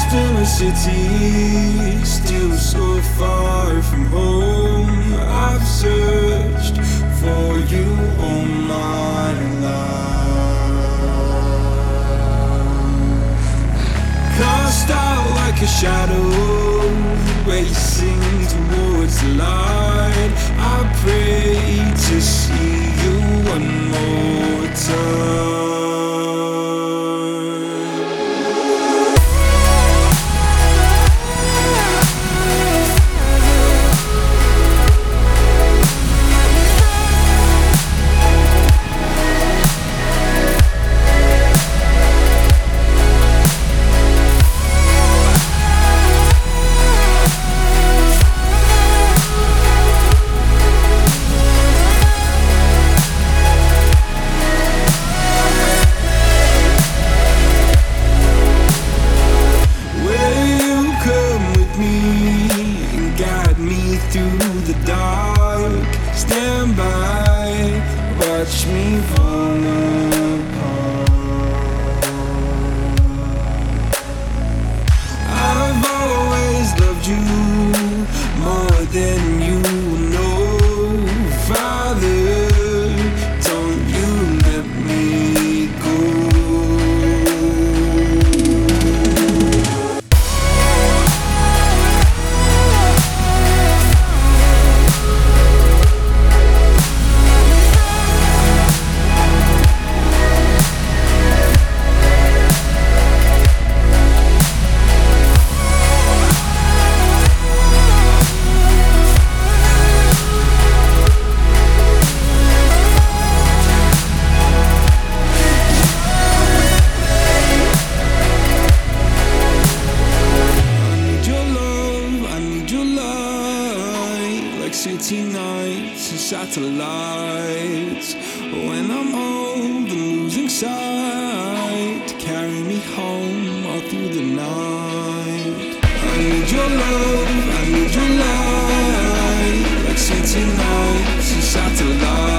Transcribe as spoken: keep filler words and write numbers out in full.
in a city, still so far from home. I've searched for you all my life. Cast out like a shadow, racing towards the light. I pray to see you one more time. Through the dark, stand by, watch me fall apart. I've always loved you more than you know. Father, don't you let me go. City nights and satellites. When I'm old and losing sight, to carry me home all through the night. I need your love, I need your light. Like city nights and satellites.